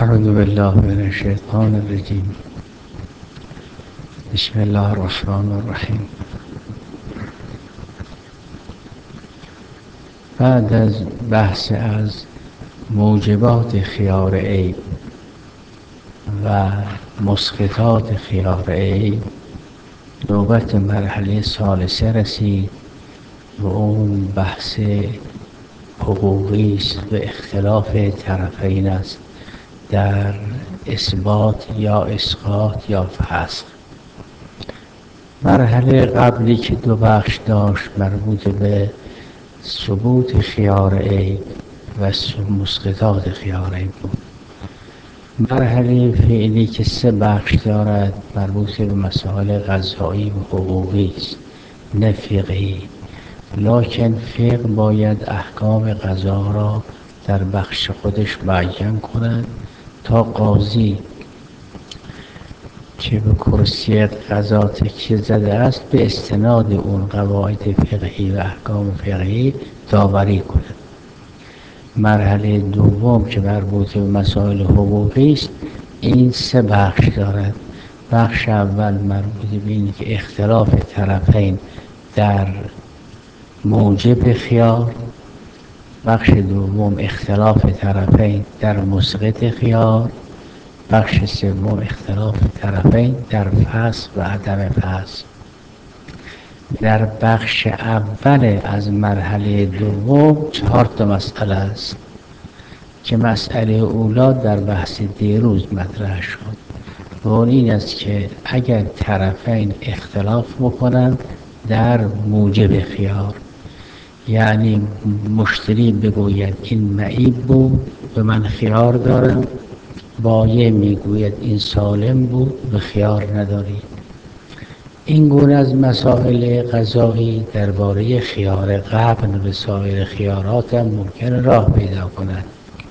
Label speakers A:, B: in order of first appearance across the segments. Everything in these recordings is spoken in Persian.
A: اعوذ بالله من الشیطان الرجیم. بسم الله الرحمن الرحیم. بعد از بحث از موجبات خیار عیب و مسقطات خیار عیب، نوبت مرحله ثالثه رسید و اون بحث حقوقی است و اختلاف طرفین است در اثبات یا اسقاط یا فسخ. مرحله قبلی که دو بخش داشت مربوط به ثبوت خیار عیب و مسقطات خیار عیب بود. مرحله فعلی که سه بخش دارد مربوط به مسائل قضایی و حقوقی است، نه فقهی. لکن فقه باید احکام قضا را در بخش خودش بیان کند تا قاضی که به کرسی قضا تکیه زده است به استناد اون قواعد فقهی و احکام فقهی داوری کند. مرحله دوم که مربوط به مسائل حقوقی است، این سه بخش دارد. بخش اول مربوط به این که اختلاف طرفین در موجب خیار، بخش دوم اختلاف طرفین در مسقط خیار، بخش سوم اختلاف طرفین در فسخ و عدم فسخ. در بخش اول از مرحله دوم 4 مسئله است که مسئله اولا در بحث دیروز مطرح شد و اون این است که اگر طرفین اختلاف بکنند در موجب خیار، یعنی مشتری بگوید این معیب بود و من خیار دارم، بایع میگوید این سالم بود و خیار نداری. این گونه از مسائل قضایی درباره خیار قبل و سایر خیارات هم ممکن راه پیدا کند،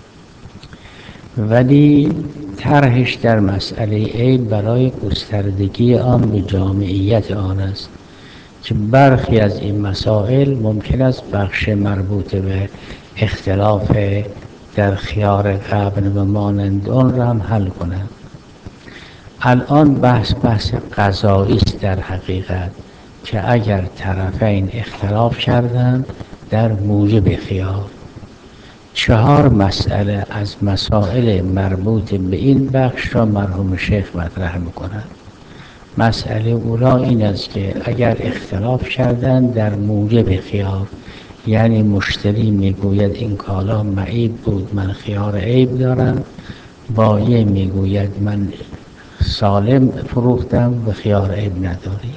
A: ولی طرحش در مسئله عیب برای گستردگی آن به جامعیت آن است که برخی از این مسائل ممکن است بخش مربوط به اختلاف در خیار قبل و مانند آن را هم حل کنند. الان بحث قضایی است در حقیقت که اگر طرفین اختلاف کردند در موجب خیار. 4 مسئله از مسائل مربوط به این بخش را مرحوم شیخ مطرح می‌کند. مسئله اولا این است که اگر اختلاف کردند در موجب خیار، یعنی مشتری میگوید این کالا معیب بود من خیار عیب دارم، بایع میگوید من سالم فروختم و خیار عیب نداری.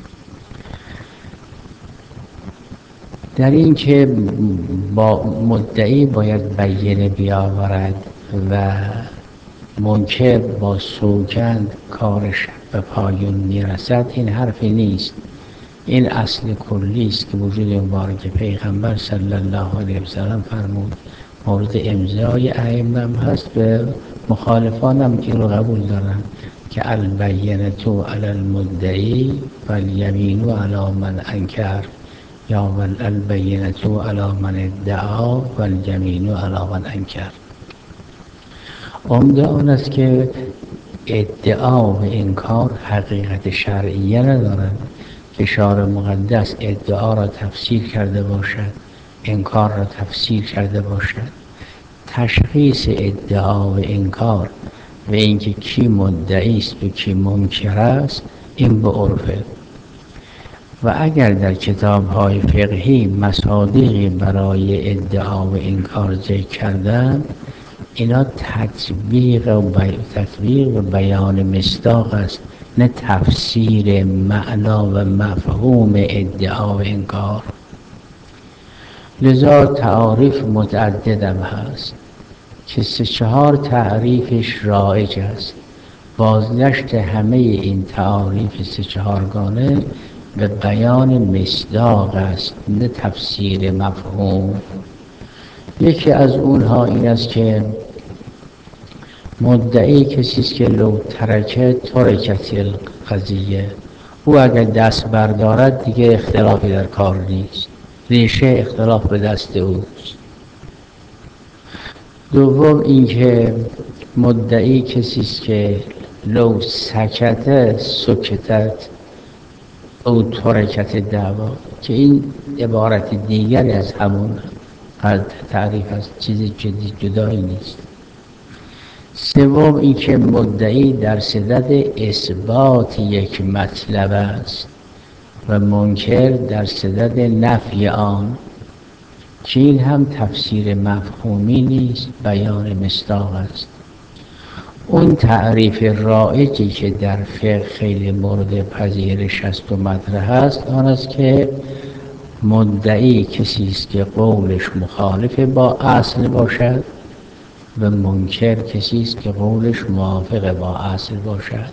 A: در این که با مدعی باید بینه بیاورد و منکر با سوگند کارش به پایان میرسد، این حرفی نیست. این اصل کلی است که وجود مبارک پیغمبر صلی الله علیه وسلم فرمود، مورد امضای ائمه هست، به مخالفان هم این رو قبول دارن که البینة علی المدعی والیمین علی من انکر، یا البینة علی من ادعا والیمین علی من انکر. عمده آن است که ادعا و انکار حقیقت شرعیه ندارند. اشاره مقدس ادعا را تفسیر کرده باشد، انکار را تفسیر کرده باشد. تشخیص ادعا و انکار و اینکه کی مدعی است و کی منکر است، این به عرفه. و اگر در کتاب‌های فقهی مصادیقی برای ادعا و انکار ذکر کردن، اینا تطبیق و بیان مصداق است، نه تفسیر معنا و مفهوم ادعا و انکار. لذا تعاریف متعددم هست که 3-4 تعریفش رایج است. بازگشت همه این تعاریف 3-4 گانه به بیان مصداق است، نه تفسیر مفهوم. یکی از اونها این است که مدعی کسی است که لو ترکه ترکت القضیه، او اگر دست بردارد دیگه اختلافی در کار نیست، ریشه اختلاف به دست اوست. دوم اینکه مدعی کسی است که لو سکت سکتت او ترکت دعوا، که این عبارت دیگری از همون تعریف است، چیز جدایی نیست. سوم اینکه مدعی در صدد اثبات یک مطلب است و منکر در صدد نفی آن، که این هم تفسیر مفهومی نیست، بیان مصداق است. اون تعریف رایجی که در فقه خیلی مورد پذیرش است و مطرح است، آن است که مدعی کسی است که قولش مخالف با اصل باشد و منکر کسی است که قولش موافق با اصل باشد.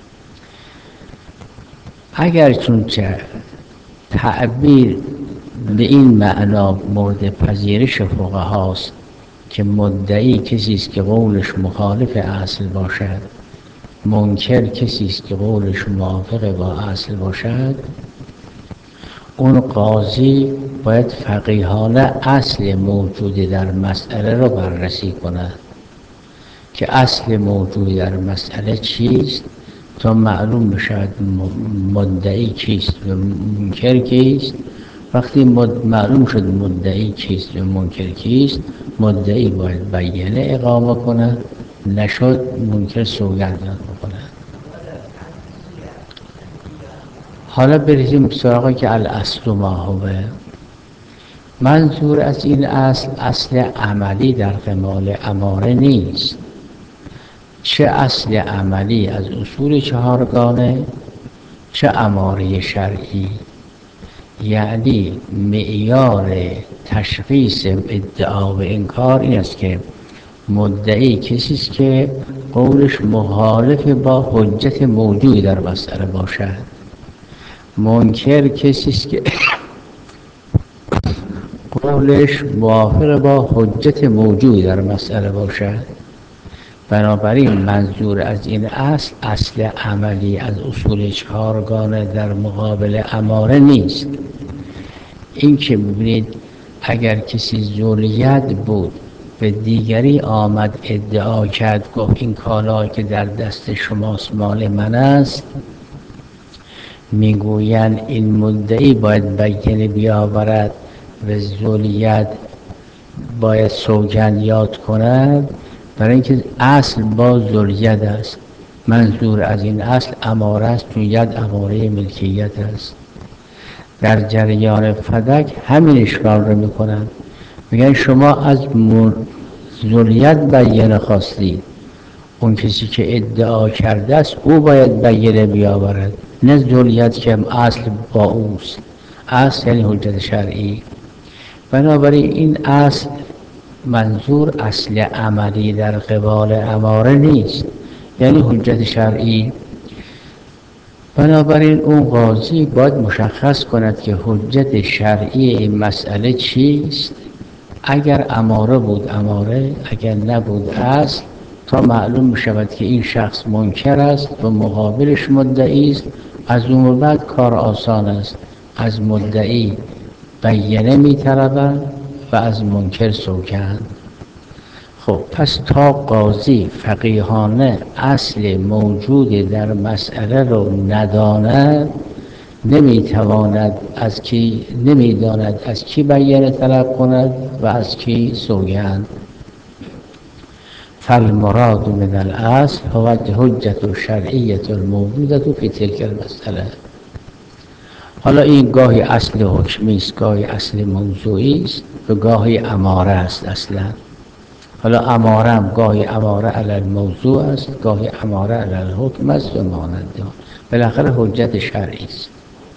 A: اگر چونچه تعبیر به این معنا مورد پذیرش فقهاست که مدعی کسی است که قولش مخالف اصل باشد، منکر کسی است که قولش موافق با اصل باشد، اون قاضی باید فقیهانه اصل موجود در مسئله رو بررسی کند که اصل موجود در مسئله چیست تا معلوم بشود مدعی کیست و منکر کیست. وقتی معلوم شد مدعی کیست و منکر کیست، مدعی باید بیانیه اقامه کند، نشد منکر سوگند بکند. حالا بریزیم سراغی که الاصل ما هو. منظور از این اصل عملی در قبال اماره نیست. چه اصل عملی از اصول چهارگانه، چه اماره شرعی. یعنی معیار تشخیص ادعا و انکار این است که مدعی کسی است که قولش مخالف با حجت موجود در مسئله باشد، منکر کسی است که قولش موافق با حجت موجود در مسئله باشد. بنابراین منظور از این اصل عملی از اصول چهارگانه در مقابل اماره نیست. این که ببینید اگر کسی ذولیت بود به دیگری آمد ادعا کرد، گفت این کالا که در دست شماست مال من است، میگویند این مدعی باید بیانیه بیاورد و ذولیت باید سوگند یاد کند، برای اینکه اصل با ذولیت است. منظور از این اصل اماره است، چون ید اماره ملکیت است. در جریان فدک همین اشکال رو میکنند، میگن شما از ذولیت بیانیه خواستید، اون کسی که ادعا کرده است او باید بیانیه بیاورد، نه ذولیت که اصل با اوست. اصل یعنی حجت شرعی. بنابراین این اصل منظور اصل عملی در قبال اماره نیست، یعنی حجت شرعی. بنابراین اون قاضی باید مشخص کند که حجت شرعی این مسئله چیست. اگر اماره بود اماره، اگر نبود اصل، تا معلوم بشود که این شخص منکر است و مقابلش مدعی است. از اون بعد کار آسان است، از مدعی بیانیه می‌طلبند و از منکر سوگند. خب پس تا قاضی فقیهانه اصل موجود در مسئله رو نداند، نمیداند از کی بیانیه طلب کند و از کی سوگند. فالمراد من الاصل هو الحجة الشرعیة الموجودة فی تلک المسأله. حالا این گاهی اصل حکمی است، گاهی اصل موضوعی است و گاهی اماره است اصلا. حالا اماره هم گاهی اماره علی الموضوع است، گاهی اماره علی الحکم است و مانند آن. بالاخره حجت شرعی است.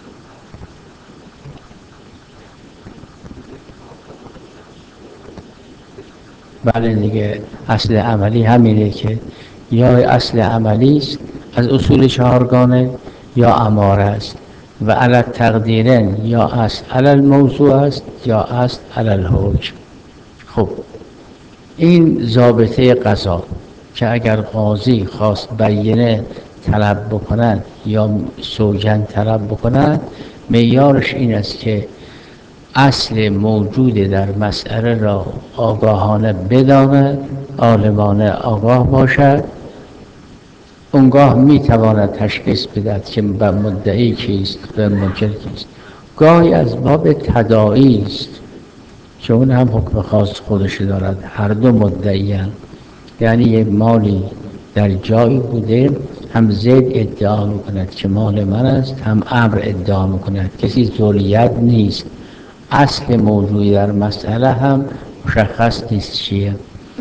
A: بله دیگه، اصل عملی همینه که یا اصل عملی است از اصول چهارگانه یا اماره است و علی تقدیرن یا اصل علی الموضوع است یا اصل علی الحکم. خب این ضابطه قضا که اگر قاضی خواست بیانیه طلب بکند یا سوگند طلب بکند، معیارش این است که اصل موجود در مسئله را آگاهانه بداند، عالمانه آگاه باشد، اونگاه میتواند تشخیص بدهد که مدعی کیست و منکر کیست. گاهی از باب تداعی است که اون هم حکم خاص خودش دارد. هر دو مدعیان، یعنی یک مالی در جایی بوده، هم زید ادعا میکند که مال من است، هم عمرو ادعا میکند، کسی ذولیت نیست. اصل موضوعی در مسئله هم مشخص نیست چیه.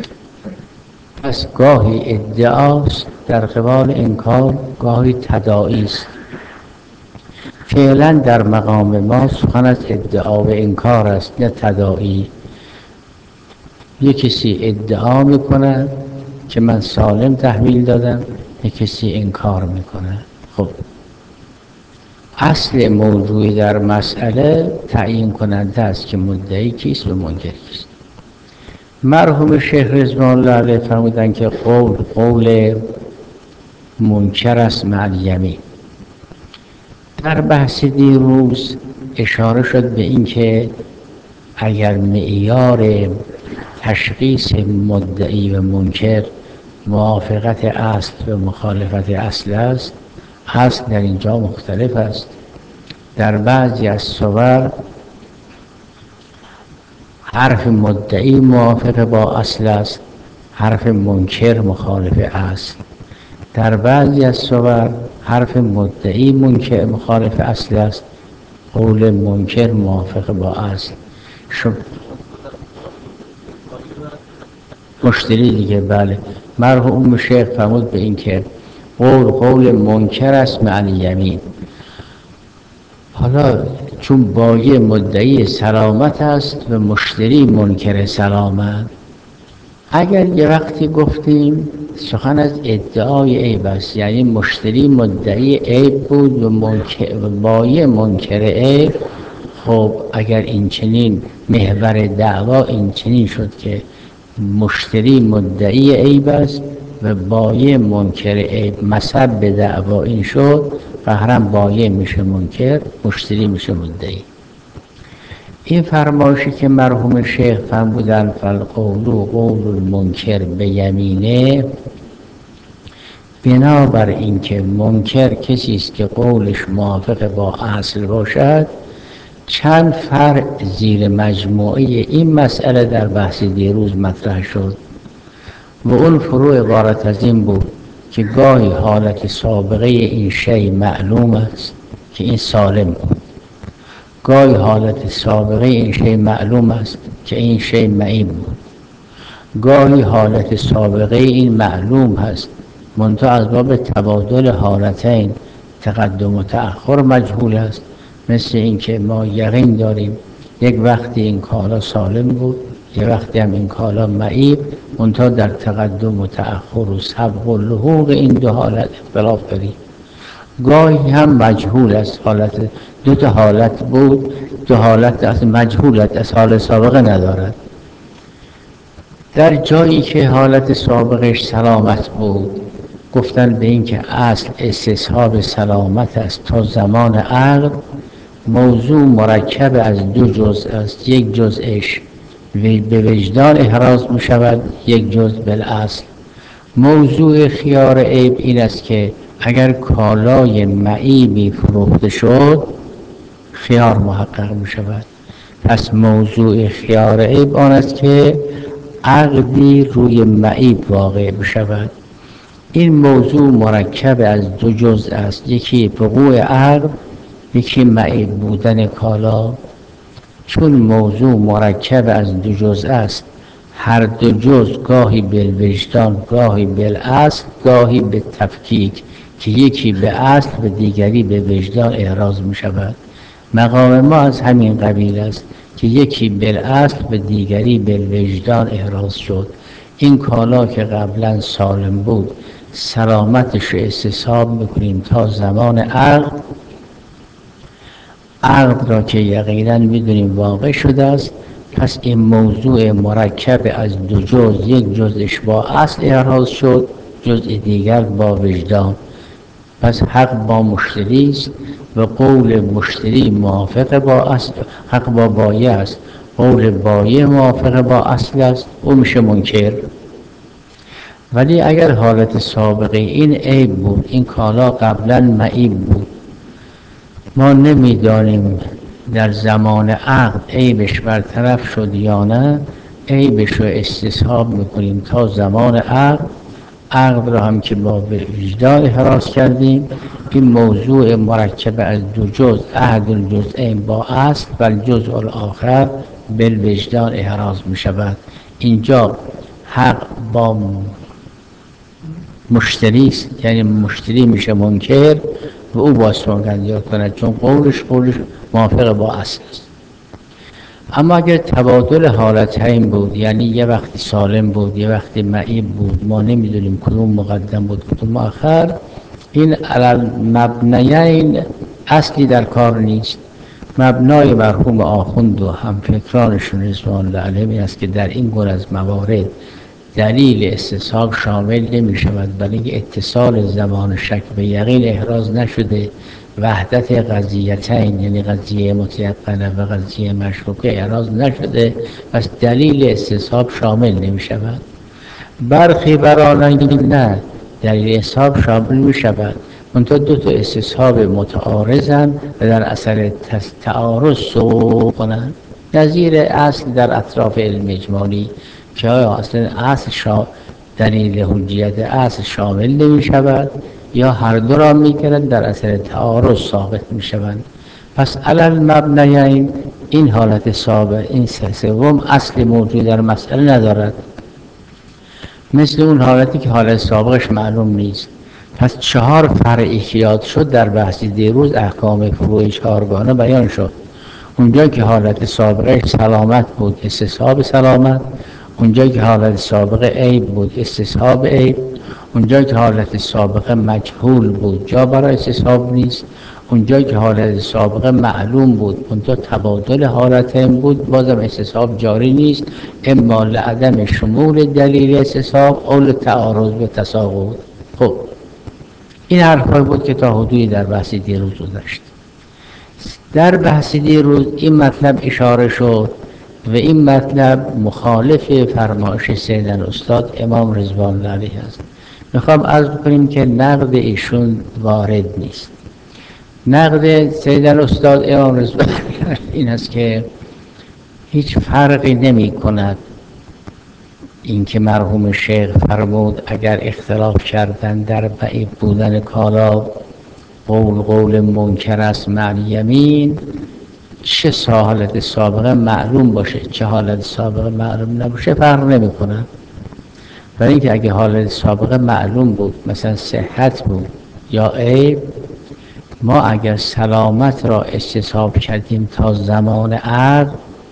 A: پس گاهی ادعاست در قبال انکار، گاهی تداعی است. فعلا در مقام ما سخن از ادعا و انکار است، نه تداعی. یک کسی ادعا میکنه که من سالم تحویل دادم، یک کسی انکار میکنه. خب اصل موضوعی در مسئله تعیین کننده است که مدعی کیست و منکر کیست. مرحوم شیخ رضوان الله علیه فرمودند که قول منکر است مع الیمین. در بحث دیروز اشاره شد به اینکه اگر معیار تشخیص مدعی و منکر موافقت اصل و مخالفت اصل است، اصل در اینجا مختلف است. در بعضی از صور حرف مدعی موافق با اصل است، حرف منکر مخالف اصل. در بعضی از صور حرف مدعی منکر مخالف اصل است، قول منکر موافق با اصل. مشتری دیگه. بله، مرحوم شیخ فرمود به این که قول منکر است مع الیمین. حالا چون بایع مدعی سلامت است و مشتری منکر سلامت، اگر یه وقتی گفتیم سخن از ادعای عیب است، یعنی مشتری مدعی عیب بود و بایع منکر عیب، خب اگر این چنین محور دعوا این چنین شد که مشتری مدعی عیب است و بایع منکر عیب، مصب به دعوا این شد، قهرا بایع میشه منکر، مشتری میشه مدعی. این فرمایشی که مرحوم شیخ فرمودند فالقول قول المنکر به یمینه، بنابر اینکه منکر کسی است که قولش موافق با اصل باشد، چند فرع زیر مجموعه این مسئله در بحث دیروز مطرح شد و اون فروع عبارت از این بود که گاهی حالت سابقه این شی معلوم است که این سالم بود، گاهی حالت سابقه این شی معلوم است که این شی معیب بود، گاهی حالت سابقه این معلوم هست منتها از باب تبادل حالتین تقدم و تأخر مجهول است. مثل اینکه ما یقین داریم یک وقتی این کالا سالم بود، یک وقتی هم این کالا معیب، منتها در تقدم و تأخر و سبق و لحوق این دو حالت اختلاف داریم. گاهی هم مجهول است، حالت دو تا حالت بود، دو حالت از مجهولت از حال سابقه ندارد. در جایی که حالت سابقش سلامت بود، گفتن به این که اصل استصحاب سلامت است تا زمان عقد. موضوع مرکب از دو جزء است، یک جزءش به وجدان احراز می شود، یک جزء بالاصل. موضوع خیار عیب این است که اگر کالای معیبی فروخته شد، خیار محقق می شود. پس موضوع خیار عیب آن است که عقدی روی معیب واقع بشود. این موضوع مرکب از دو جزء است، یکی وقوع عقد، یکی معیب بودن کالا. چون موضوع مرکب از دو جزء است، هر دو جزء گاهی بالوجدان، گاهی بالاصل، گاهی به تفکیک، که یکی به اصل و دیگری به وجدان احراز می شود. مقام ما از همین قبیل است که یکی بالاصل و دیگری به وجدان احراز شد. این کالا که قبلا سالم بود، سلامتش رو استصحاب میکنیم تا زمان عقد. عقد را که یقینا میدونیم واقع شده است، پس این موضوع مرکب از دو جزء، یک جزءش با اصل احراز شد، جزء دیگر با وجدان. پس حق با مشتری است و قول مشتری موافق با اصل. حق با بایع است، قول بایع موافق با اصل است، او میشه منکر. ولی اگر حالت سابقه این عیب بود، این کالا قبلا معیب بود، ما نمیدانیم در زمان عقد عیبش برطرف شد یا نه، عیبش رو استصحاب میکنیم تا زمان عقد. عقد را هم که با وجدان احراز کردیم. این موضوع مرکب از دو جزء، عهد الجزئین با اصل و الجزء الاخر بالوجدان احراز می شود. اینجا حق با مشتری است، یعنی مشتری میشه منکر و او باید سوگندیات کند، چون قولش موافق با اصل است. اما اگر تبادل حالتین بود، یعنی یه وقتی سالم بود یه وقتی معیب بود، ما نمیدونیم کدوم مقدم بود کدوم مؤخر، این علل مبنیین اصلی در کار نیست. مبنای مرحوم آخوند و همفکرانشون رضوان الله علیهم است که در این گونه از موارد دلیل استصحاب شامل نمی شود، بلکه اتصال زمان شک به یقین احراز نشده، وحدت قضیتین یعنی قضیه متیقنه و قضیه مشکوکه احراز نشده، پس دلیل استصحاب شامل نمی شود. برخی برانند نه، دلیل استصحاب شامل می شود، منتها دو تا استصحاب متعارضند و در اثر تعارض سقوط کنند. نظیر اصل در اطراف علم اجمالی که آیا اصلا اصل دلیل حجیت اصل شامل نمی شود یا هر دو را می کنند در اثر تعارض ساقط می شوند. پس علل مبنیین این حالت سابق، این سوم اصل موجود در مسئله ندارد، مثل اون حالتی که حالت سابقش معلوم نیست. پس 4 فرعی که یاد شد در بحثی دیروز احکام فروعی 4گانه بیان شد. اونجا که حالت سابقه سلامت بود استصحاب سلامت، اونجا که حالت سابقه عیب بود استصحاب عیب، اونجا که حالت سابقه مجهول بود جا برای استصحاب نیست، اونجا که حالت سابقه معلوم بود منتها تبادل حالتین بود بازم استصحاب جاری نیست، اما لعدم شمول دلیل استصحاب او لتعارض و تساقط. خب این حرفای بود که تا حدودی در بحث دیروز گذشت. در بحث دیروز این مطلب اشاره شد و این مطلب مخالف فرمایش سید الاستاد امام رضوان الله علیه است. میخوام عرض کنیم که نقد ایشون وارد نیست. نقد سید الاستاد امام رضوان الله این است که هیچ فرقی نمی کند این که مرحوم شیخ فرمود اگر اختلاف کردن در بعید بودن کالا قول منکر است معنی یمین، چه حالت سابقه معلوم باشه چه حالت سابقه معلوم نباشه فرق نمی کنه. برای اینکه اگه حالت سابقه معلوم بود مثلا صحت بود یا عیب، ما اگر سلامت را استصحاب کردیم تا زمان عقد،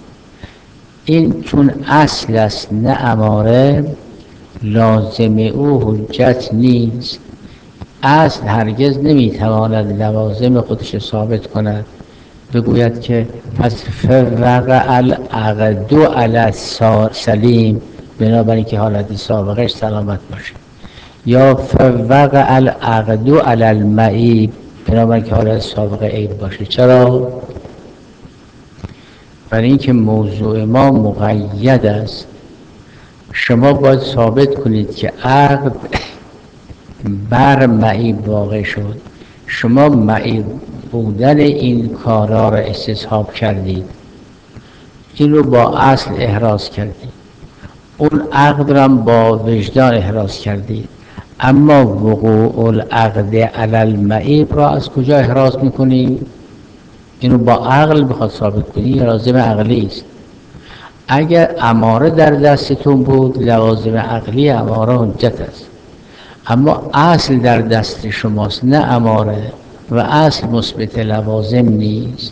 A: این چون اصل است نه اماره، لازم او حجت نیست. اصل هرگز نمیتواند لوازم خودش ثابت کند، بگوید که پس فرق العقد علی سلیم، بنابراین که حالت سابقش سلامت باشه، یا فرق العقد علی المعیب، بنابراین که حالت سابقه عیب باشه. چرا؟ برای اینکه موضوع ما مقید است. شما باید ثابت کنید که عقد بر معیب واقع شد، شما معیب بودن این کارا را استصحاب کردید، این رو با اصل احراز کردید، اون عقد را با وجدان احراز کردید، اما وقوع العقد علی المعیب را از کجا احراز میکنید؟ اینو با عقل بخواد ثابت کنید لازم عقلی است. اگر اماره در دستتون بود لوازم عقلی اماره حجت است، اما اصل در دست شماست نه اماره و اصل مثبت لوازم نیست.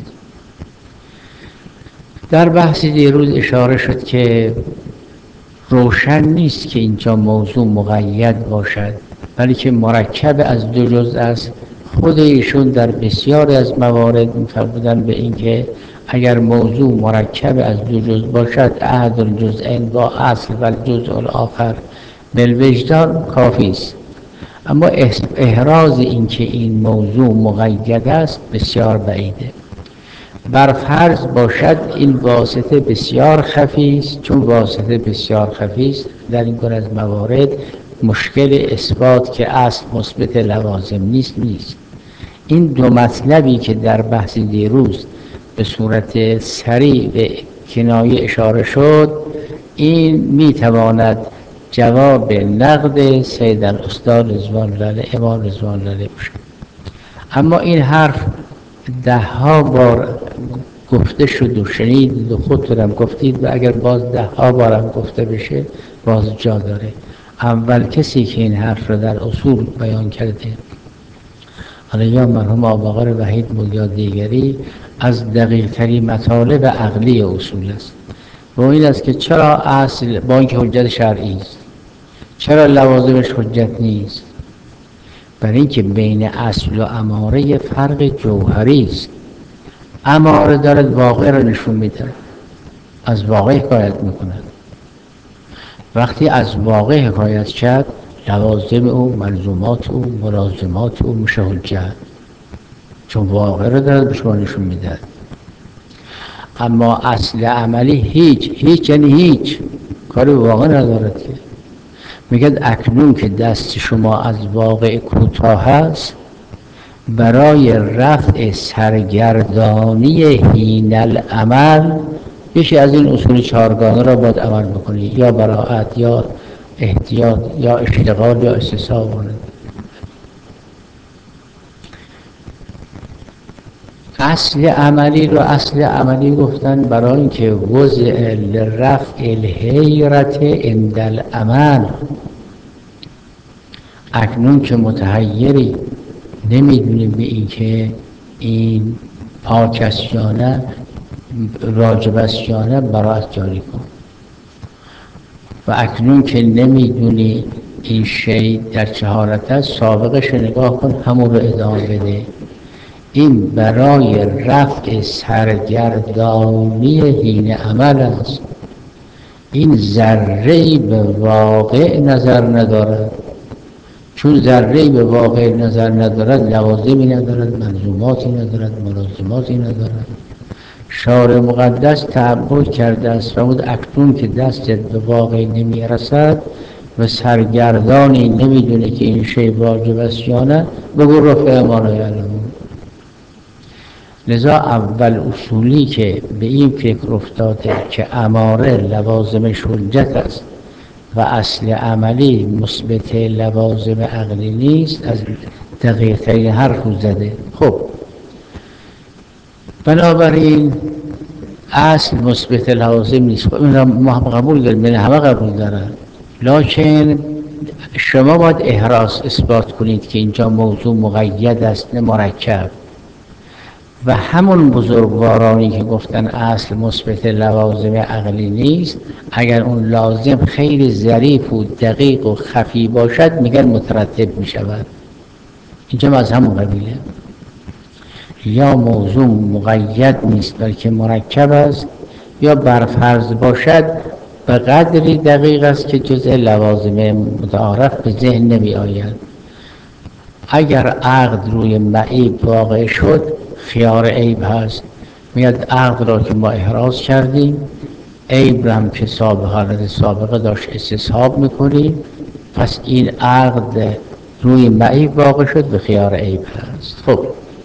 A: در بحث دیروز اشاره شد که روشن نیست که اینجا موضوع مقید باشد بلکه مرکب از دو جزء است. خود ایشون در بسیاری از موارد می‌فرمودند به اینکه اگر موضوع مرکب از دو جزء باشد عهد الجزئین با اصل و الجزء الاخر بالوجدان کافی است. اما احراز اینکه این موضوع مقید است بسیار بعیده. بر فرض باشد این واسطه بسیار خفی است، چون واسطه بسیار خفی است در این گونه از موارد مشکل اثبات که اصل مثبت لوازم نیست. این دو مطلبی که در بحث دیروز به صورت سریع به کنایه اشاره شد، این میتواند جواب نقد سید الاستاد رضوان الله علیه امام رضوان الله علیه باشد. اما این حرف 10 بار گفته شد و شنیدید و خودتونم گفتید و اگر باز 10 بارم گفته بشه باز جا داره. اول کسی که این حرف رو در اصول بیان کرده، حالا یا مرحوم آباقر وحید بود یا دیگری، از دقیق ترین مطالب عقلی اصول است و این است که چرا اصل با اینکه حجت شرعی است چرا لوازمش حجت نیست؟ برای اینکه بین اصل و اماره فرق جوهری است. اماره دارد واقع را نشون میده، از واقع حکایت میکند. وقتی از واقع حکایت کرد لوازم او، ملزومات او، ملازمات او میشه حجت، چون واقع را دارد به شما نشون میده. اما اصل عملی هیچ یعنی هیچ کاری واقع ندارد که میگه اکنون که دست شما از واقع کوتاه است، برای رفع سرگردانی حین العمل یکی از این اصول 4گانه را باید عمل بکنی، یا براءت یا احتیاط یا اشتغال یا استصحاب. اصل عملی گفتن برای اینکه وضع لرفع الحیرت عند العمل. اکنون که متحیری نمیدونی به این که این پاک است یا نه، واجب است یا نه، براءت جاری کن. و اکنون که نمیدونی این شی در چه حالت است، سابقش نگاه کن، همون رو ادامه بده. این برای رفع سرگردانی حین عمل است. این ذره‌ای به واقع نظر ندارد، چون ذره‌ای به واقع نظر ندارد لوازمی ندارد، ملزوماتی ندارد، ملازماتی ندارد. شارع مقدس تعبد کرده است فرمود اکنون که دستت به واقع نمیرسد و سرگردانی نمیدونه که این شی واجب است یا نه، بگو رفع ما لا یعلمون. لذا اول اصولی که به این فکر افتاده که اماره لوازمش حجت است و اصل عملی مثبت لوازم عقلی نیست، از دقیق ترین حرف زده. خب بنابراین اصل مثبت لوازم نیست. خب این ما قبول داریم، یعنی همه قبول دارن، لکن شما باید احراز اثبات کنید که اینجا موضوع مقید است نه مرکب. و همون بزرگوارانی که گفتن اصل مثبت لوازم عقلی نیست، اگر اون لازم خیلی ظریف و دقیق و خفی باشد میگن مترتب میشود. اینجا از همون قبیله، یا موضوع مقید نیست بلکه مرکب است، یا برفرض باشد به قدری دقیق است که جزء لوازم متعارف به ذهن نمی آید. اگر عقد روی معیب واقع شد خیار عیب هست، میاد عقد را که ما احراز کردیم، عیب را هم که حالت سابقه داشت استصحاب میکنیم، پس این عقد روی معیب واقع شد به خیار عیب هست. خب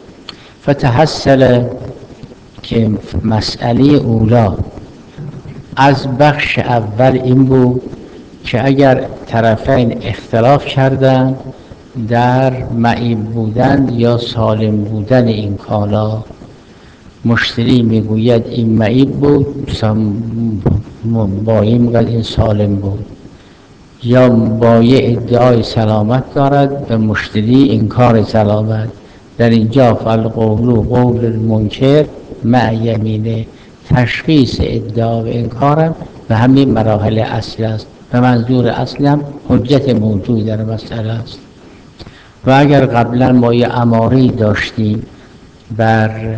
A: فتحصل که مسئله اولا از بخش اول این بود که اگر طرفین اختلاف کردن در معیب بودن یا سالم بودن این کالا، مشتری میگوید این معیب بود، بایی میگوید این سالم بود، یا بایی ادعای سلامت دارد و مشتری انکار سلامت، در اینجا فالقول قول المنکر مع یمینه، تشخیص ادعا و انکارم و همین مراحل اصل است و منظور اصلم حجت موجود در مسئله است. و اگر قبلا ما یه اماره‌ای داشتیم بر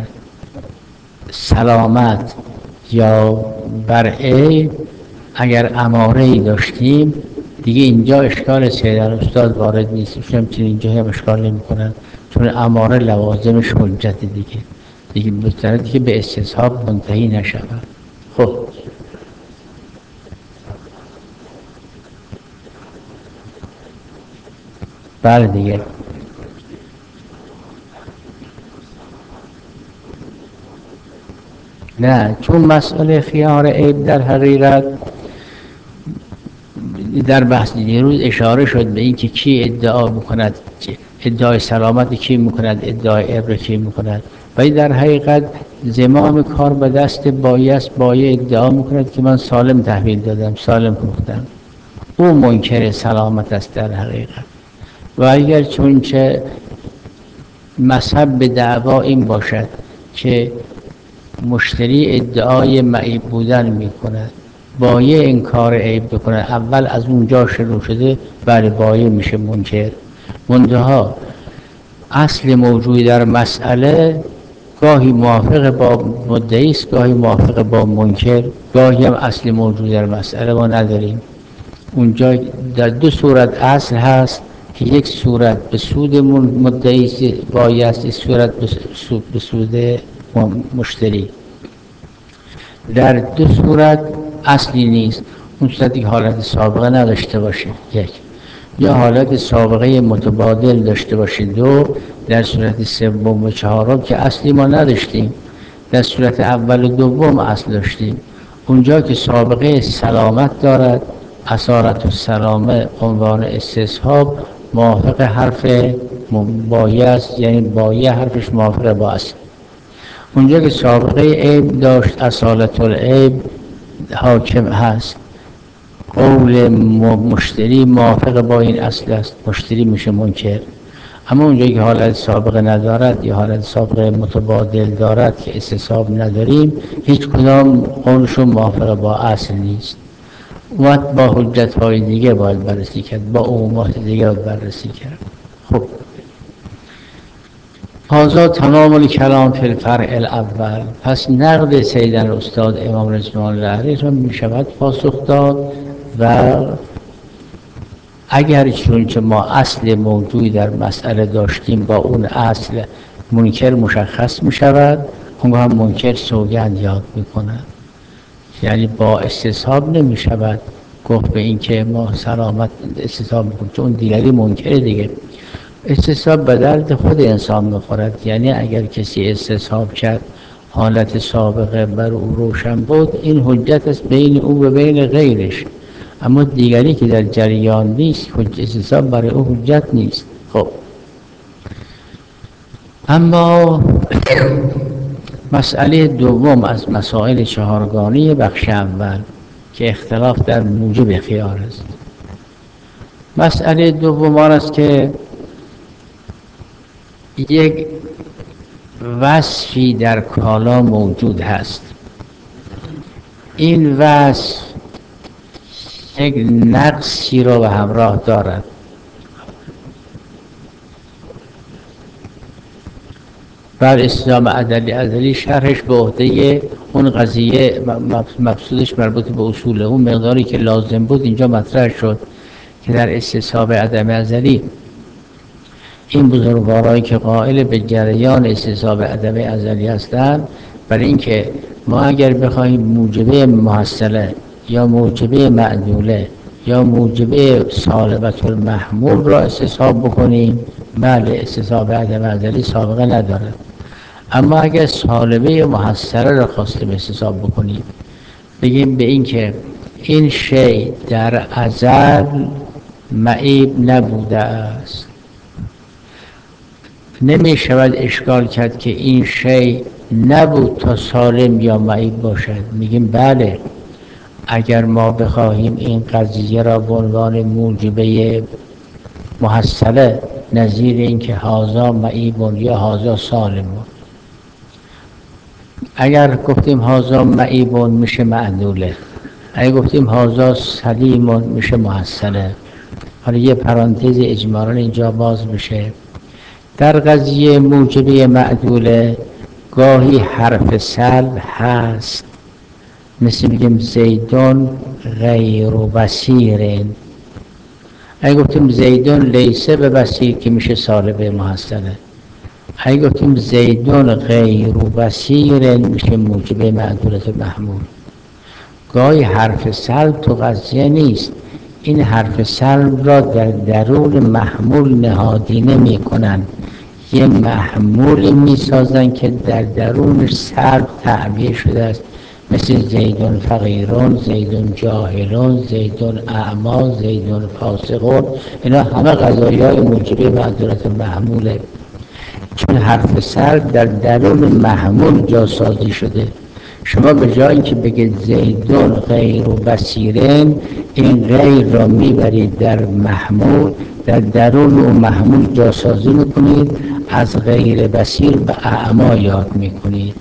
A: سلامت یا بر عیب، اگر اماره‌ای داشتیم دیگه اینجا اشکال سیدن استاد وارد نیست، چون اینجا هم اشکال نمی کنن، چون اماره لوازمش حجت دیگه بهتره دیگه به استصحاب منتهی نشود. خب بله دیگه. نه، چون مسئله خیار عیب در حقیقت در بحث دیروز اشاره شد به اینکه کی ادعا بکند، ادعای سلامت کی میکند، ادعای عبر کی میکند، ولی در حقیقت زمام کار به دست بایی است. بایی ادعا میکند که من سالم تحویل دادم، سالم فروختم، او منکر سلامت است در حقیقت. و اگر چونچه مذهب به دعوا این باشد که مشتری ادعای معیب بودن میکند، بایع انکار عیب بکنه، اول از اونجا شروع شده، بله بایع میشه منکر. منتها اصل موجودی در مسئله گاهی موافق با مدعی است، گاهی موافق با منکر، گاهی هم اصل موجودی در مسئله ما نداریم. اونجا در دو صورت اصل هست که یک صورت به سود مدعی بایع است، یک صورت به سود مشتری. در دو صورت اصلی نیست. اون صورتی که حالت سابقه نداشته باشه، یک، یا حالت سابقه متبادل داشته باشه، دو، در صورت سوم و چهارم که اصلی ما نداشتیم، در صورت اول و دوم اصل داشتیم. اونجا که سابقه سلامت دارد، اصالت السلامه عنوان استصحاب موافق حرف بایع است، یعنی بایع حرفش موافق با اصل. اونجا که سابقه عیب داشت، اصالت العیب حاکم هست، قول مشتری موافق با این اصل است، مشتری میشه منکر. اما اونجا که حالت سابقه ندارد یا حالت سابقه متبادل دارد که استصحاب نداریم، هیچ کدام قولشون موافق با اصل نیست. وقت با حجت های دیگه باید بررسی کرد، با عمومات دیگه باید بررسی کرد. خب هذا تمام الکلام فی الفرع الاول. پس نقد سیدن استاد امام رضوان الله علیه را می شود پاسخ داد و اگر چونچه ما اصل موجودی در مسئله داشتیم با اون اصل منکر مشخص می شود، اون هم منکر سوگند یاد می کند، یعنی با استصحاب نمی شود گفت به این که ما سلامت استصحاب می کنیم، چون دیگری منکر دیگه. استصحاب به درد خود انسان میخورد، یعنی اگر کسی استصحاب کرد حالت سابقه بر او روشن بود، این حجت است بین او و بین غیرش. اما دیگری که در جریان نیست، استصحاب برای او حجت نیست. خب اما مسئله دوم از مسائل چهارگانه بخش اول که اختلاف در موجب خیار است. مسئله دوم آن است که یک وصفی در کالا موجود هست، این وصف یک نقصی را به همراه دارد. بر اسلام ازلی شرحش به عهده اون قضیه مقصودش مربوط به اصوله، اون مقداری که لازم بود اینجا مطرح شد که در استصحاب عدم ازلی این بزرگوارایی که قائل به جریان استصحاب عدم ازلی هستند، برای اینکه ما اگر بخوایم موجبه محصله یا موجبه معدوله یا موجبه سالبت المحمول را استصحاب بکنیم، بله استصحاب عدم ازلی سابقه ندارد. اما اگر سالبه محصله را خواستیم استصحاب بکنیم، بگیم به اینکه این شی در ازل معیب نبوده است، نمی شود اشکال کرد که این شی نبود تا سالم یا معیب باشد. میگیم بله، اگر ما بخواهیم این قضیه را به عنوان موجبه محصله نظیر اینکه هذا معیب یا هذا سالم، اگر گفتیم هذا معیب میشه معدوله، اگر گفتیم هذا سلیم میشه محصله. حالا یه پرانتز اجمالا اینجا باز میشه، در قضیه موجبه معدوله گاهی حرف سلب هست، مثل بگیم زیدون غیر بصیر، اگه گفتیم زیدون لیسه به بصیر که میشه سالبه محصله. اگه گفتیم زیدون غیر بصیر میشه موجبه معدولت محمول. گاهی حرف سلب تو قضیه نیست، این حرف سلب را در درون محمول نهادینه میکنن، یه محمولی میسازن که در درونش سلب تعبیه شده است، مثل زیدون فقیرون، زیدون جاهلون، زیدون اعما، زیدون فاسقون. اینا همه قضایای موجبه معدولت محموله، چون حرف سلب در درون محمول جاسازی شده. شما به جای اینکه بگید زیدون غیر و بصیرن، این غیر را میبرید در محمول، در درون اون محمول جاسازی میکنید، از غیر بصیر به اعما یاد میکنید.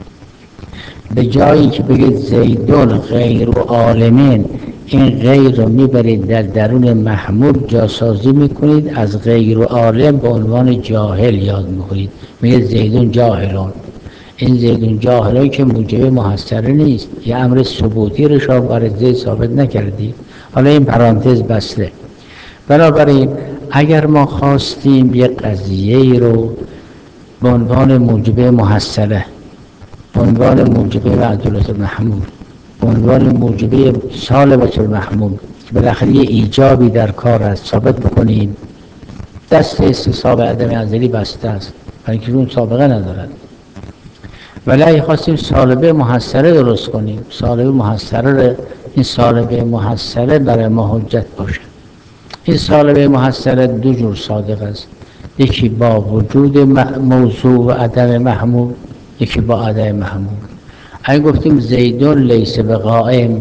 A: به جای اینکه بگید زیدون غیر و عالمین، این غیر را میبرید در درون محمول جاسازی میکنید، از غیر و عالم به عنوان جاهل یاد میکنید، میگه زیدون جاهلون. این زیدون جاهلون که موجب محصره نیست، یه امر ثبوتی رو شما برای زید ثابت نکردید. حالا این پرانتز بسته. بنابراین اگر ما خواستیم یک قضیه رو به عنوان موجب محصره، به عنوان موجبه معدولت المحمول، به عنوان موجبه سالبة المحمول که بالاخره یه ایجابی در کار است ثابت بکنیم، دست استصحاب عدم ازلی بسته است، برای اینکه اون سابقه ندارد. ولی اگه خواستیم سالبه محصره درست کنیم، سالبه محصره، این سالبه محصره برای ما حجت باشه. این سالبه محصره دو جور صادق است، یکی با وجود موضوع و عدم محمول، یکی با عدم محمول. اگه گفتیم زیدون لیس به قائم،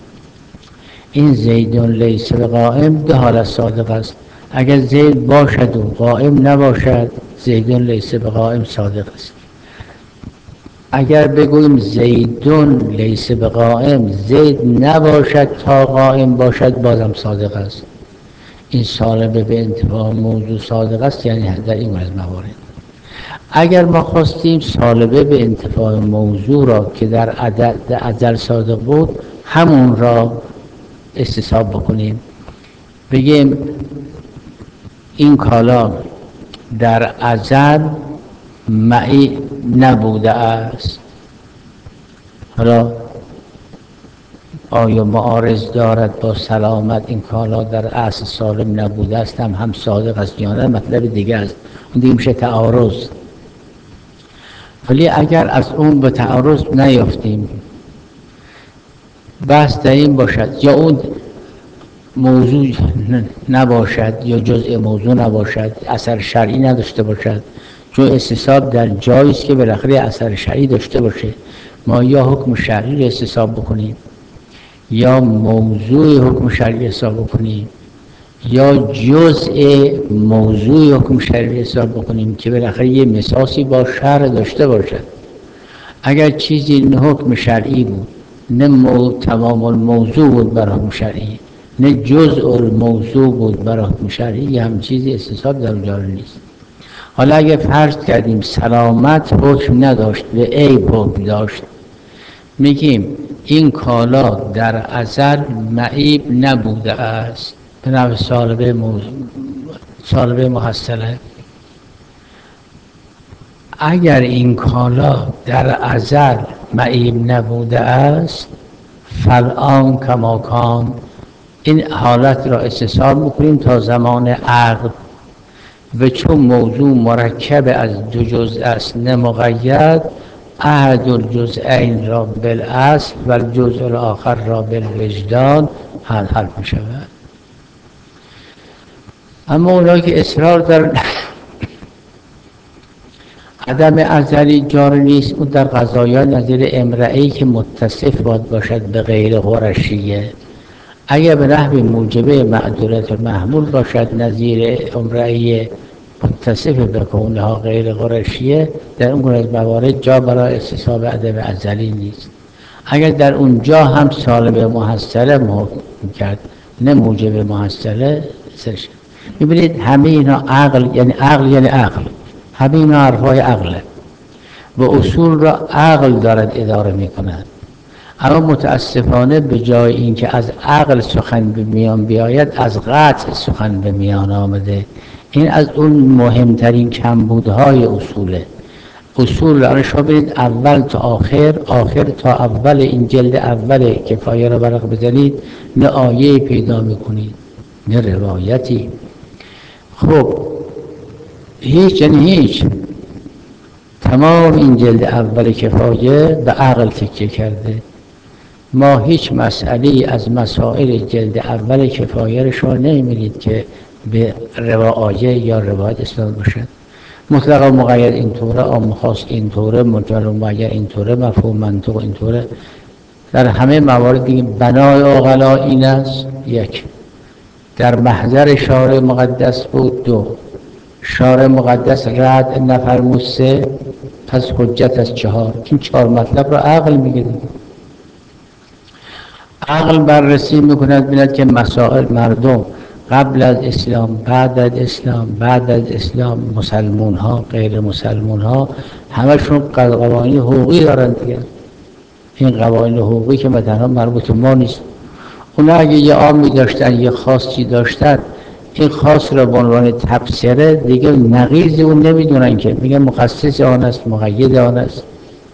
A: این زیدون لیس به قائم دو حالت صادق است. اگر زید باشد و قائم نباشد، زیدون لیس به قائم صادق است. اگر بگوییم زیدون لیس به قائم، زید نباشد تا قائم باشد، بازم صادق است. این سالبه به انتفاع موضوع صادق است، یعنی در این از موارد. اگر ما خواستیم سالبه به انتفاع موضوع را که در ازل صادق بود، همون را استصحاب بکنیم، بگیم این کالا در ازل معی نبوده است. حالا آیا معارض دارد با سلامت این کالا در اصل سالم نبوده است هم صادق است یا نه؟ مطلب دیگه است، اون دیگه میشه تعارض. ولی اگر از اون به تعارض نیفتیم، بحث در این باشد یا اون موضوع نباشد یا جزء موضوع نباشد، اثر شرعی نداشته باشد، چون استصحاب در جایی است که بالاخره اثر شرعی داشته باشه. ما یا حکم شرعی رو استصحاب بکنیم، یا موضوع حکم شرعی حساب بکنیم، یا جزء موضوع حکم شرعی حساب بکنیم که بالاخره یه مساسی با شرع داشته باشد. اگر چیزی نه حکم شرعی بود، نه تمام الموضوع بود بر حکم شرعی، نه جزء الموضوع بود بر حکم شرعی، هم چیزی استصحاب در اونجا نیست. حالا اگر فرض کردیم سلامت حکم نداشت و عیب حکم داشت، میگیم این کالا در ازل معیب نبوده است، به نوع سالبه محصله. اگر این کالا در ازل معیب نبوده است، فالآن کما کان، این حالت را استصحاب میکنیم تا زمان عقد، و چون موضوع مرکب از دو جزء است نه مقید، احد الجزئین را بالاصل و الجزء الاخر را بالوجدان حل می شود. اما اونایی که اصرار دارن عدم ازلی جار نیست، اون در قضایا نظیر امرئی که متصف باید باشد به غیر قرشیه. اگر به نحو موجبه معدولت محمول باشد نظیر امرئی متصف به کونها غیر قرشیه، در اون از موارد جا برای استصحاب عدم ازلی نیست. اگر در اونجا هم سالبه محصله محکم کرد نه موجب محصله، میبینید همه اینا عقل یعنی عقل، همه اینا حرفای عقله و اصول را عقل دارد اداره میکنند. اما متاسفانه به جای اینکه از عقل سخن به میان بیاید از قطع سخن به میان آمده. این از اون مهمترین کمبودهای اصوله. اصول را شما برید اول تا آخر، آخر تا اول این جلد اول کفایه را ورق بزنید، نه آیه پیدا میکنید نه روایتی. خب هیچ، یعنی هیچ. تمام این جلد اول کفایه به عقل تکیه کرده. ما هیچ مسئله از مسائل جلد اول کفایه را شما نمی‌بینید که به آیه یا روایت اسناد باشد. مطلق و مقید اینطوره، عام خاص اینطوره، مجمل و مبین اینطوره، مفهوم منطق اینطوره. در همه موارد دیگه بنای عقلا این است: یک، در محضر شارع مقدس بود. دو، شارع مقدس رد نفرمود. سه، پس حجت از. چهار، این چهار مطلب را عقل میگه. عقل بررسی میکند بیند که مسائل مردم قبل از اسلام، بعد از اسلام، بعد از اسلام، مسلمون ها، غیر مسلمون ها، همشون قوانین حقوقی دارن دیگه. این قوانین حقوقی که مثلا مربوط ما نیست. اونا اگه یه عامی داشتن، یه خاصی داشتن، این خاص را به عنوان تفسیره دیگه نقیض اون نمیدونن که، میگن مخصص آن است، مقید آن است.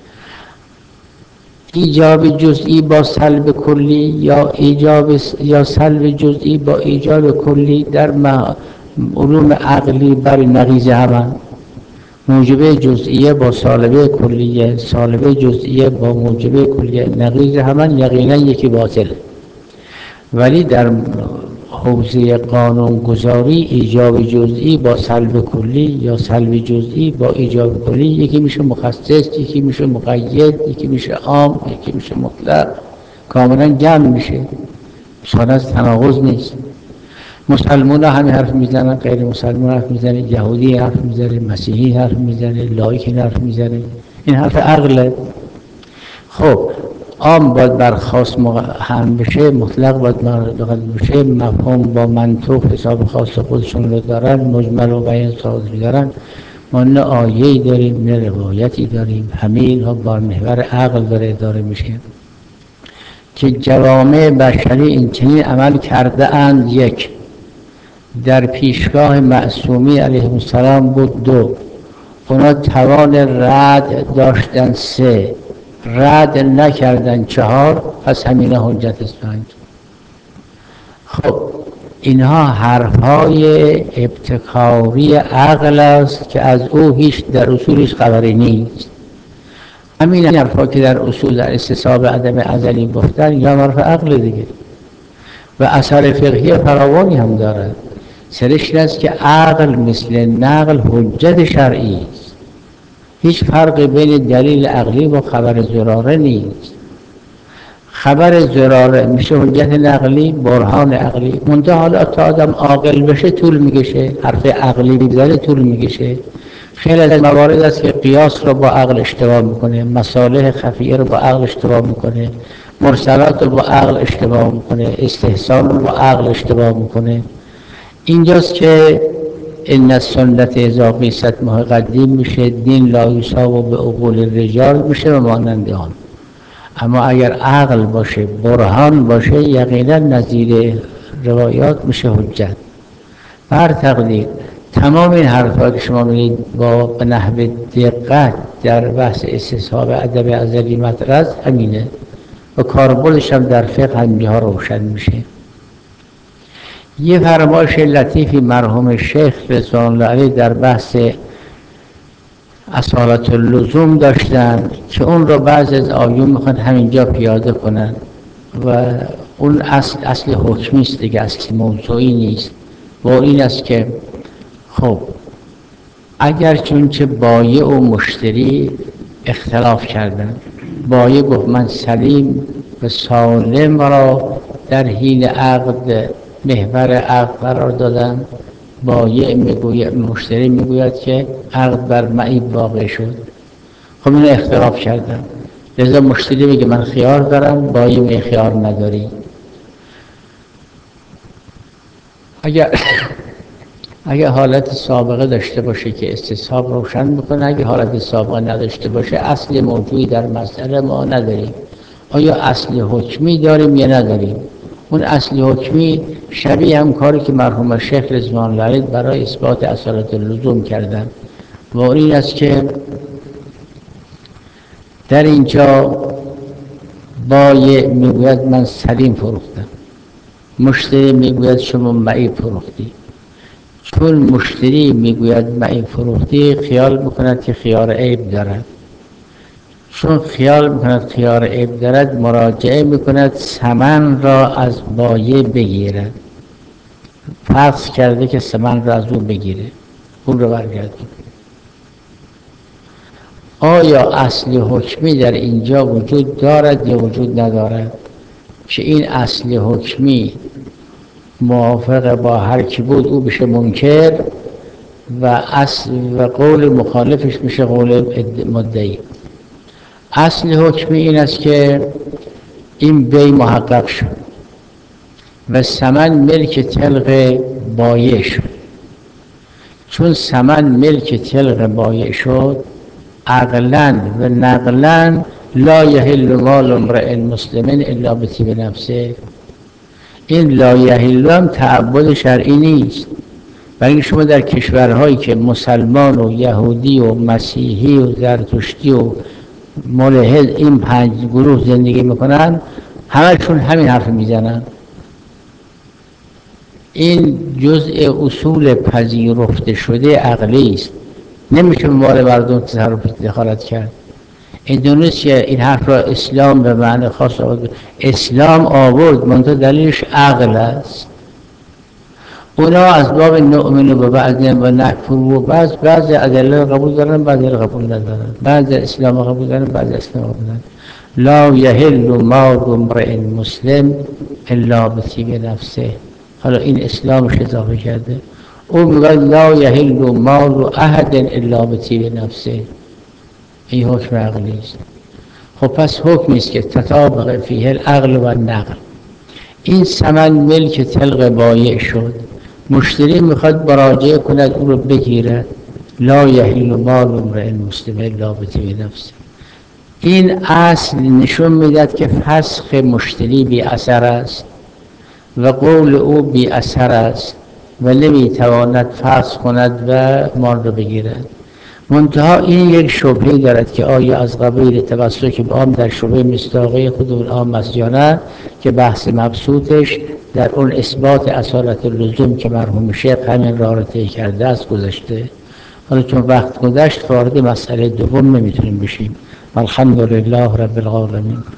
A: ایجاب جزئی با سلب کلی یا سلب جزئی با ایجاب کلی در علوم عقلی بر نقیض هم. موجب جزئیه با سالبه کلیه، سالبه جزئیه با موجب کلیه نقیض هم، یقینا یکی باطل. ولی در حوزه قانون گذاری ایجاب جزئی با سلب کلی یا سلب جزئی با ایجاب کلی، یکی میشه مخصص، یکی میشه مقید، یکی میشه عام، یکی میشه مطلق، کاملا جمع میشه، سال از تناقض نیست. مسلمان ها همین حرف میزنن، غیر مسلمان حرف میزنه، یهودی حرف میزنه، مسیحی حرف میزنه، لایک حرف میزنه. این حرف عقله. خب عام باید بر خاص هم بشه، مطلق باید مراد بشه، مفهوم با منطق حساب خاص خودشون رو دارن، مجمل و بیان صادر دارن. ما نه آیه‌ای داریم نه روایتی داریم، همه اینها با محور عقل داره اداره میشه که جوامع بشری این چنین عمل کرده اند. یک، در پیشگاه معصومی علیه السلام بود. دو، اونا توان رد داشتن. سه، رد نکردن. چهار، پس همینه حجت است. پنج. خب اینها حرفهای ابتکاری عقل است که از او هیچ در اصولش خبری نیست. همین حرفها که در اصول در استصحاب عدم ازلی گفتن یا حرف عقل دیگه و اثر فقهی فراوانی هم دارد. سرش این است که عقل مثل نقل حجت شرعی است. هیچ فرقی بین دلیل عقلی و خبر زراره نیست. خبر زراره میشه حجت نقلی، برهان عقلی. منتها حالا تا آدم عاقل بشه طول میکشه، حرف عقلی بزنه طول میکشه. خیلی از موارد است که قیاس رو با عقل اشتباه میکنه، مصالح خفیه رو با عقل اشتباه میکنه، مرسلات رو با عقل اشتباه میکنه، استحسان رو با عقل اشتباه میکنه. اینجاست که ان السنت اذا قیست ماه قدیم میشه، دین لا یصاب به عقول الرجال میشه و مانند آن. اما اگر عقل باشه، برهان باشه، یقینا نظیر روایات میشه حجت. بر تقدیر تمام این حرفا که شما می‌بینید با به نحو دقت در بحث استصحاب ادب ازلی مطرح است، همینه و کاربردش هم در فقه همینجاها روشن میشه. یه فرمایش لطیفی مرحوم شیخ رضوان الله علیه در بحث اصالت اللزوم داشتن که اون رو بعضی از آیون میخوان همینجا پیاده کنن و اون اصل حکمی است دیگه، اصل موضوعی نیست. و این است که خب اگر چونچه بایع و مشتری اختلاف کردن، بایع گفت من سلیم و سالم را در حین عقد محور عقد قرار دادم، بایع میگوید، مشتری میگوید که عقد بر معیب واقع شد. خب این اختلاف کردن، لذا مشتری میگه من خیار دارم، بایع میگه خیار نداری. اگر حالت سابقه داشته باشه که استصحاب روشن میکنه، اگه حالت سابقه نداشته باشه اصل موجودی در مسئله ما نداریم. آیا اصل حکمی داریم یا نداریم؟ اون اصل حکمی شبیه هم کاری که مرحوم شیخ رضوان الله برای اثبات اصالت اللزوم کردن و این است که در اینجا بایع میگوید من سلیم فروختم، مشتری میگوید شما معیب فروختی. چون مشتری میگوید معیب فروختی خیال میکند که خیار عیب دارد، چون خیال میکند خیار عیب دارد مراجعه میکند ثمن را از بایع بگیرد، فرض کرده که ثمن را از او بگیره، پول رو برگردون. آیا اصل حکمی در اینجا وجود دارد یا وجود ندارد که این اصل حکمی موافق با هر کی بود او بشه منکر و اصل و قول مخالفش میشه قول مدعی؟ اصل حکمی این است که این بیع محقق شد و ثمن ملک طلق بایع شد. چون ثمن ملک طلق بایع شد عقلاً و نقلاً لا یحل مال امرئ مسلم الا بطیب نفسه. این لا یحل هم تعبد شرعی نیست، بلکه شما در کشورهایی که مسلمان و یهودی و مسیحی و زرتشتی و ملحد این 5 گروه زندگی میکنن همشون همین حرف میزنن. این جزء اصول پذیرفته شده عقلی است، نمیشه مال مردم تصرف دخالت کرد. اندونزیا این حرف را اسلام به معنی خاص آورد، اسلام آورد منتها دلیلش عقل است. اونا از باب نؤمن و بعض و نکفر و بعض ادله قبول دارن، بعضی قبول ندارن، بعض اسلام قبول دارن، بعض اسلام قبول ندارن. لا یحل مال امرئ مسلم الا بطیب نفسه. حالا این اسلامش اضافه کرده، او میگه لا یحل مال احد الا بطیب نفسه. این حکم عقلی است. خب پس حکمی است که تطابق فیه العقل و النقل. این ثمن ملک طلق بایع شد، مشتری میخواد مراجعه کند او رو بگیرد، لا یحل مال امرئ مسلم الا بطیب نفسه. این اصل نشون میدهد که فسخ مشتری بی اثر است و قول او بی اثر است و نمیتواند فسخ کند و مال رو بگیرد. منتها این یک شبهه دارد که آیا از قبیل تمسک به عام در شبهه مصداقی خود العام است یا نه، که بحث مبسوطش در اون اثبات اصالت اللزوم که مرحوم شیخ همین راه را طی کرده است گذشته. حالا چون وقت گذشت وارد مسئله دوم نمیتونیم بشیم. الحمدلله رب العالمین.